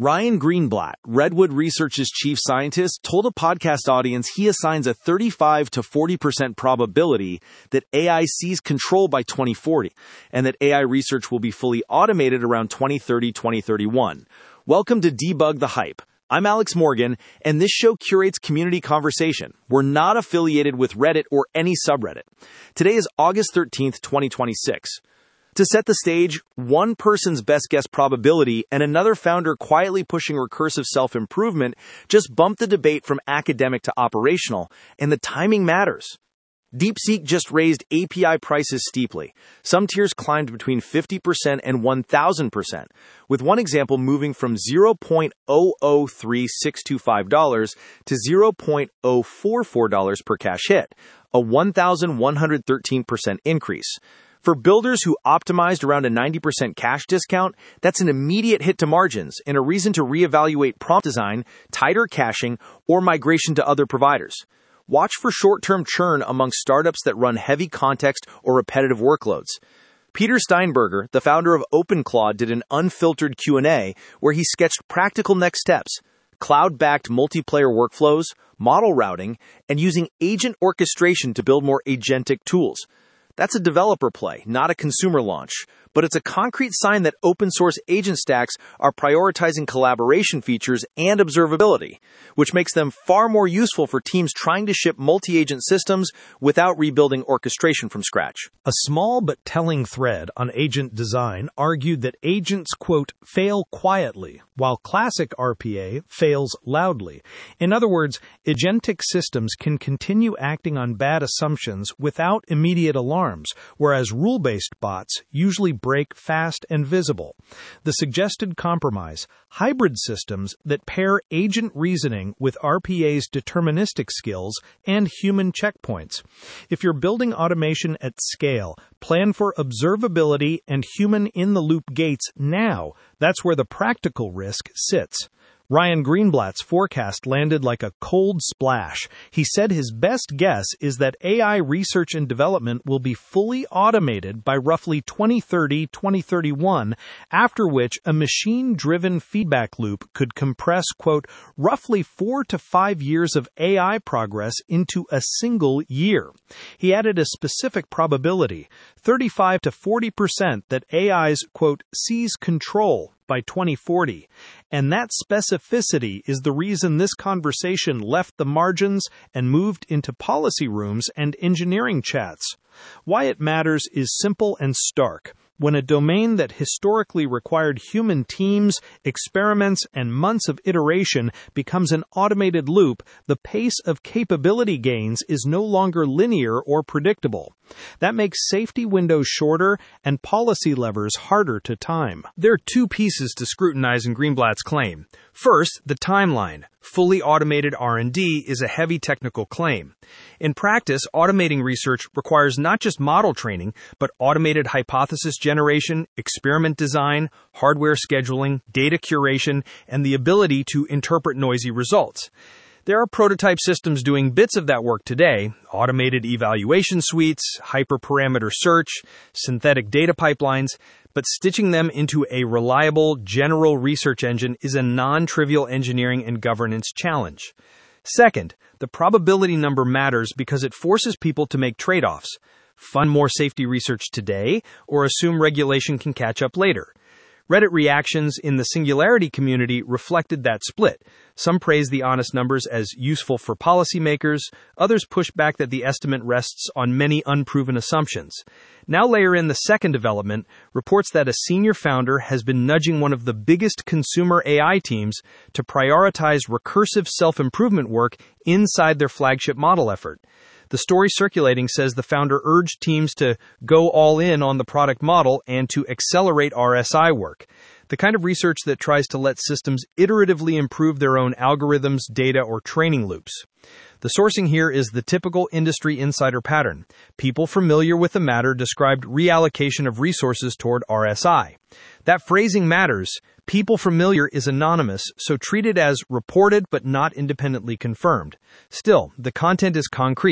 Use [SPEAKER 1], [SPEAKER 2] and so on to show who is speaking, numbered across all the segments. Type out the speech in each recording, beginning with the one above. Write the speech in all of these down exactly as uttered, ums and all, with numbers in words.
[SPEAKER 1] Ryan Greenblatt, Redwood Research's chief scientist, told a podcast audience he assigns a thirty-five to forty percent probability that A I sees control by twenty forty, and that A I research will be fully automated around twenty thirty to twenty thirty-one. Welcome to Debug the Hype. I'm Alex Morgan, and this show curates community conversation. We're not affiliated with Reddit or any subreddit. Today is August thirteenth, twenty twenty-six. To set the stage, one person's best guess probability and another founder quietly pushing recursive self-improvement just bumped the debate from academic to operational, and the timing matters. DeepSeek just raised A P I prices steeply. Some tiers climbed between fifty percent and one thousand percent, with one example moving from zero point zero zero three six two five dollars to zero point zero four four dollars per cache hit, a one thousand one hundred thirteen percent increase. For builders who optimized around a ninety percent cache discount, that's an immediate hit to margins and a reason to reevaluate prompt design, tighter caching, or migration to other providers. Watch for short-term churn among startups that run heavy context or repetitive workloads. Peter Steinberger, the founder of OpenClaw, did an unfiltered Q and A where he sketched practical next steps: cloud-backed multiplayer workflows, model routing, and using agent orchestration to build more agentic tools. That's a developer play, not a consumer launch, but it's a concrete sign that open-source agent stacks are prioritizing collaboration features and observability, which makes them far more useful for teams trying to ship multi-agent systems without rebuilding orchestration from scratch.
[SPEAKER 2] A small but telling thread on agent design argued that agents, quote, fail quietly, while classic R P A fails loudly. In other words, agentic systems can continue acting on bad assumptions without immediate alarms, whereas rule-based bots usually break fast and visible. The suggested compromise: hybrid systems that pair agent reasoning with R P A's deterministic skills and human checkpoints. If you're building automation at scale, plan for observability and human in-the-loop gates now. That's where the practical risk sits. Ryan Greenblatt's forecast landed like a cold splash. He said his best guess is that A I research and development will be fully automated by roughly twenty thirty to twenty thirty-one, after which a machine-driven feedback loop could compress, quote, roughly four to five years of A I progress into a single year. He added a specific probability, thirty-five to forty percent, that A I's, quote, seize control by twenty forty. And that specificity is the reason this conversation left the margins and moved into policy rooms and engineering chats. Why it matters is simple and stark. When a domain that historically required human teams, experiments, and months of iteration becomes an automated loop, the pace of capability gains is no longer linear or predictable. That makes safety windows shorter and policy levers harder to time.
[SPEAKER 3] There are two pieces to scrutinize in Greenblatt's claim. First, the timeline. Fully automated R and D is a heavy technical claim. In practice, automating research requires not just model training, but automated hypothesis generation, experiment design, hardware scheduling, data curation, and the ability to interpret noisy results. There are prototype systems doing bits of that work today: automated evaluation suites, hyperparameter search, synthetic data pipelines, but stitching them into a reliable, general research engine is a non-trivial engineering and governance challenge. Second, the probability number matters because it forces people to make trade-offs: fund more safety research today, or assume regulation can catch up later. Reddit reactions in the Singularity community reflected that split. Some praise the honest numbers as useful for policymakers. Others push back that the estimate rests on many unproven assumptions. Now layer in the second development, reports that a senior founder has been nudging one of the biggest consumer A I teams to prioritize recursive self-improvement work inside their flagship model effort. The story circulating says the founder urged teams to go all in on the product model and to accelerate R S I work, the kind of research that tries to let systems iteratively improve their own algorithms, data, or training loops. The sourcing here is the typical industry insider pattern. People familiar with the matter described reallocation of resources toward R S I. That phrasing matters. People familiar is anonymous, so treated as reported but not independently confirmed. Still, the content is concrete.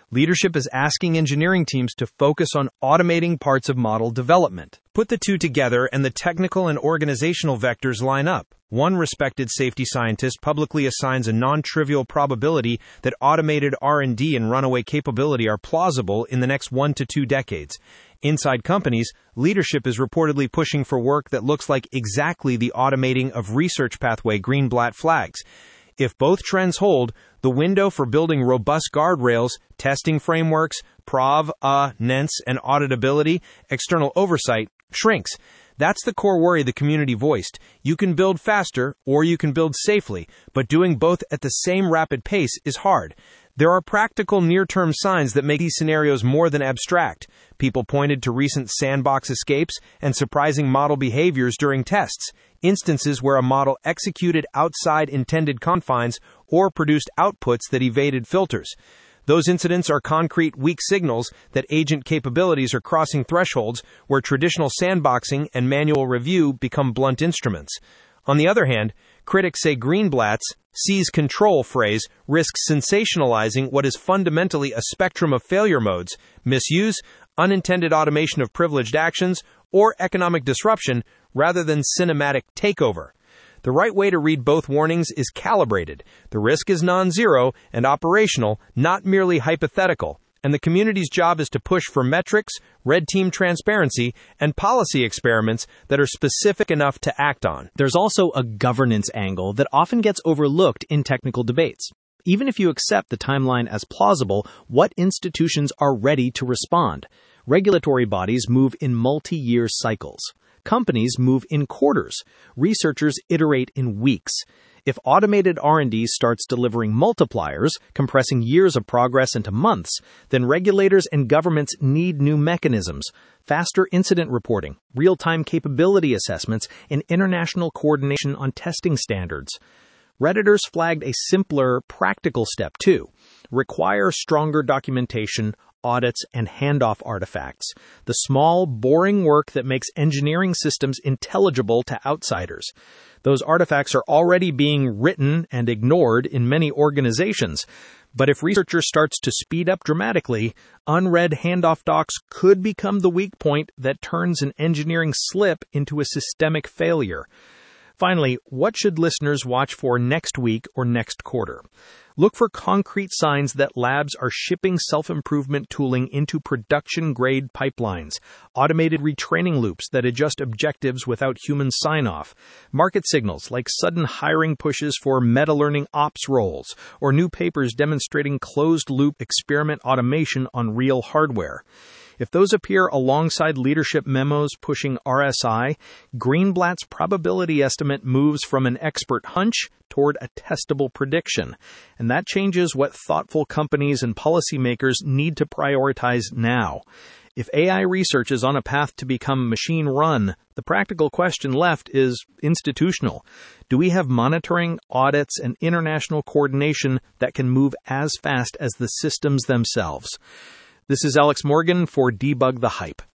[SPEAKER 3] Leadership is asking engineering teams to focus on automating parts of model development. Put the two together and the technical and organizational vectors line up. One respected safety scientist publicly assigns a non-trivial probability that automated R and D and runaway capability are plausible in the next one to two decades. Inside companies, leadership is reportedly pushing for work that looks like exactly the automating of research pathway Greenblatt flags. If both trends hold, the window for building robust guardrails, testing frameworks, prov, uh, nence, and auditability, external oversight, shrinks. That's the core worry the community voiced. You can build faster, or you can build safely, but doing both at the same rapid pace is hard. There are practical near-term signs that make these scenarios more than abstract. People pointed to recent sandbox escapes and surprising model behaviors during tests, instances where a model executed outside intended confines or produced outputs that evaded filters. Those incidents are concrete, weak signals that agent capabilities are crossing thresholds where traditional sandboxing and manual review become blunt instruments. On the other hand, critics say Greenblatt's seize control phrase risks sensationalizing what is fundamentally a spectrum of failure modes, misuse, unintended automation of privileged actions, or economic disruption rather than cinematic takeover. The right way to read both warnings is calibrated. The risk is non-zero and operational, not merely hypothetical. And the community's job is to push for metrics, red team transparency, and policy experiments that are specific enough to act on.
[SPEAKER 1] There's also a governance angle that often gets overlooked in technical debates. Even if you accept the timeline as plausible, what institutions are ready to respond? Regulatory bodies move in multi-year cycles. Companies move in quarters. Researchers iterate in weeks. If automated R and D starts delivering multipliers, compressing years of progress into months, then regulators and governments need new mechanisms, faster incident reporting, real-time capability assessments, and international coordination on testing standards. Redditors flagged a simpler, practical step too: require stronger documentation, audits, and handoff artifacts. The small, boring work that makes engineering systems intelligible to outsiders. Those artifacts are already being written and ignored in many organizations. But if researchers starts to speed up dramatically, unread handoff docs could become the weak point that turns an engineering slip into a systemic failure. Finally, what should listeners watch for next week or next quarter? Look for concrete signs that labs are shipping self-improvement tooling into production-grade pipelines, automated retraining loops that adjust objectives without human sign-off, market signals like sudden hiring pushes for meta-learning ops roles, or new papers demonstrating closed-loop experiment automation on real hardware. If those appear alongside leadership memos pushing R S I, Greenblatt's probability estimate moves from an expert hunch toward a testable prediction. And that changes what thoughtful companies and policymakers need to prioritize now. If A I research is on a path to become machine-run, the practical question left is institutional. Do we have monitoring, audits, and international coordination that can move as fast as the systems themselves? This is Alex Morgan for Debug the Hype.